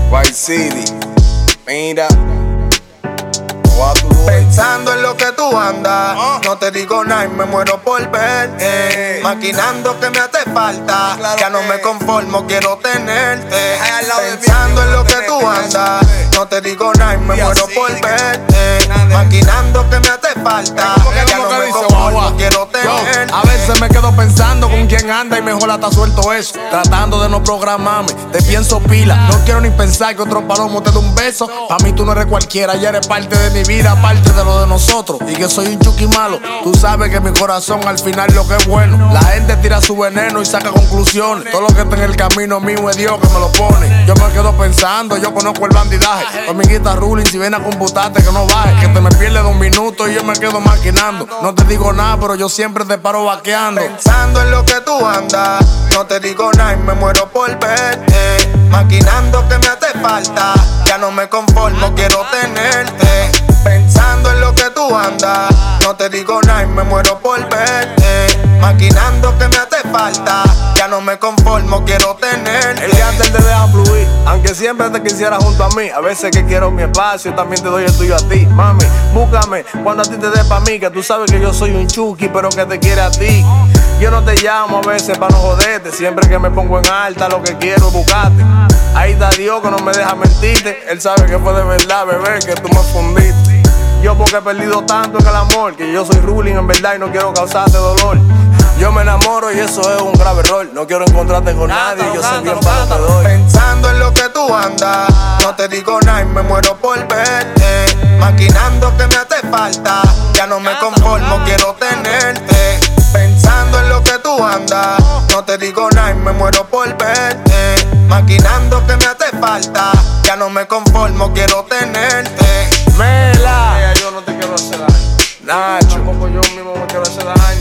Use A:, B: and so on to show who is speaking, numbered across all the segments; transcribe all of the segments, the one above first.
A: White City, mira.
B: Pensando en lo que tú andas, no te digo nada y me muero por verte. Maquinando que me hace falta, ya no me conformo, quiero tenerte. Pensando en lo que tú andas, no te digo nada y me muero por verte. Maquinando que me hace falta, ya no me conformo, quiero tenerte.
C: A veces me quedo pensando con quién anda y mejor hasta suelto eso. Tratando de no programarme, te pienso pila. No quiero ni pensar que otro palomo te dé un beso. Pa' mí tú no eres cualquiera, ya eres parte de mi vida, parte de lo de nosotros. Y que soy un chuki malo. Tú sabes que mi corazón al final lo que es bueno. La gente tira su veneno y saca conclusiones. Todo lo que está en el camino mío es Dios que me lo pone. Yo me quedo pensando, yo conozco el bandidaje. Con mi guitarra ruling, si ven a computarte que no baje. Que te me pierde 2 minutos y yo me quedo maquinando. No te digo nada, pero yo siempre te paro vaqueando.
B: Pensando en lo que tú andas, no te digo nada y me muero por verte. Maquinando que me hace falta, ya no me conformo, quiero tenerte. Pensando en lo que tú andas, no te digo nada y me muero por verte. Maquinando que me hace falta, ya no me conformo, quiero tenerte.
C: El día antes te deja fluir, aunque siempre te quisiera junto a mí. A veces que quiero mi espacio, también te doy el tuyo a ti. Mami, búscame cuando a ti te dé pa' mí, que tú sabes que yo soy un chuki, pero que te quiere a ti. Yo no te llamo a veces para no joderte, siempre que me pongo en alta lo que quiero es buscarte. Ahí está Dios que no me deja mentirte, Él sabe que fue de verdad, bebé, que tú me fundiste. Yo porque he perdido tanto en el amor, que yo soy ruling en verdad y no quiero causarte dolor. Yo me enamoro y eso es un grave error. No quiero encontrarte con nadie, yo soy bien para lo que doy.
B: Pensando en lo que tú andas, no te digo nada y me muero por verte. Maquinando que me hace falta, ya no me conformo, quiero tenerte. Pensando en lo que tú andas, no te digo nada y me muero por verte. Maquinando que me hace falta, ya no me conformo, quiero tenerte.
C: Mela, yo no te quiero hacer daño. Nacho, tampoco yo mismo me quiero hacer daño.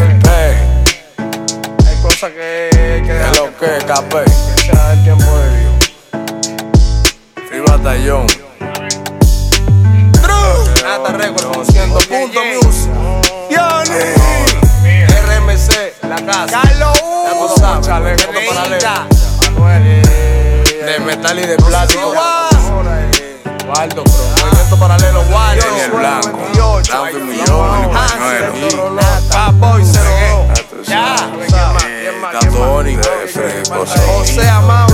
C: Hay cosas que
A: Es lo que es, capé.
C: que sea el tiempo de Dios.
A: Free Batallón.
C: Nata Record, conociendo punto music. RMC, la casa.
B: Carlos
C: Ya tú sabes, chaleco paralelo. Manuel,
A: De metal y de plástico.
C: Waldo, pero movimiento paralelo, Waldo.
A: Jenny el Blanco, Blanco y Millón, Manuel.
C: Papoy 02.
A: Ya. Tony, F,
C: José Amado.